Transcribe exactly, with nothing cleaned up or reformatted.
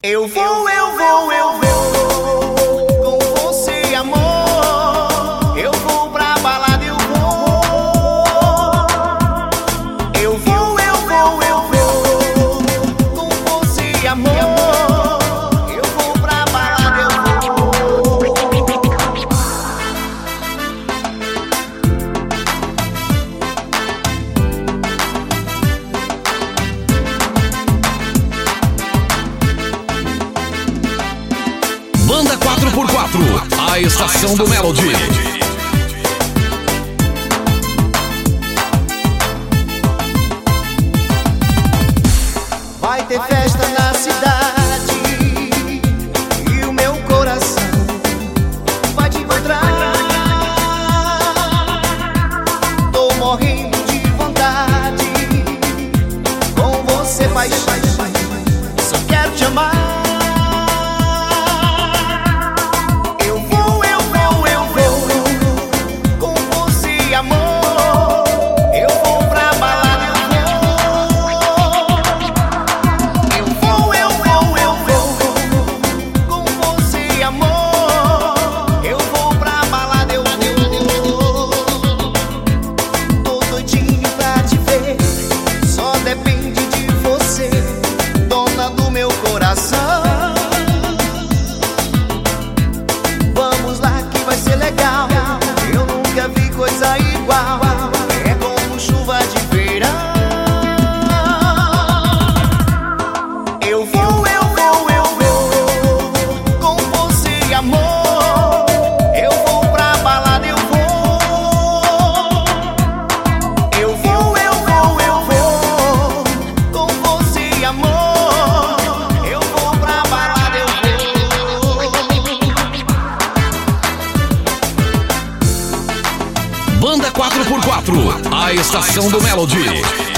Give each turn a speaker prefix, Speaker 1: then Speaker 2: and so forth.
Speaker 1: Eu vou, eu vou, eu vou com você, amor. Eu vou pra balada, eu vou. Eu vou, eu vou, eu vou com você, amor. Eu vou pra balada, eu vou.
Speaker 2: Banda quatro por quatro, a estação do Melody.
Speaker 1: Vai ter festa na cidade e o meu coração vai te encontrar. Tô morrendo de vontade, com você paixão, só quero te amar. Depende de você, dona do meu coração. Vamos lá que vai ser legal. Eu nunca vi coisa igual. É como chuva de verão. Eu vou, eu vou, eu vou com você, amor. Eu vou pra balada, eu vou. Eu vou, eu vou, eu vou com você, amor. Eu vou pra balada, eu vou.
Speaker 2: Banda quatro por quatro, a estação do Melody.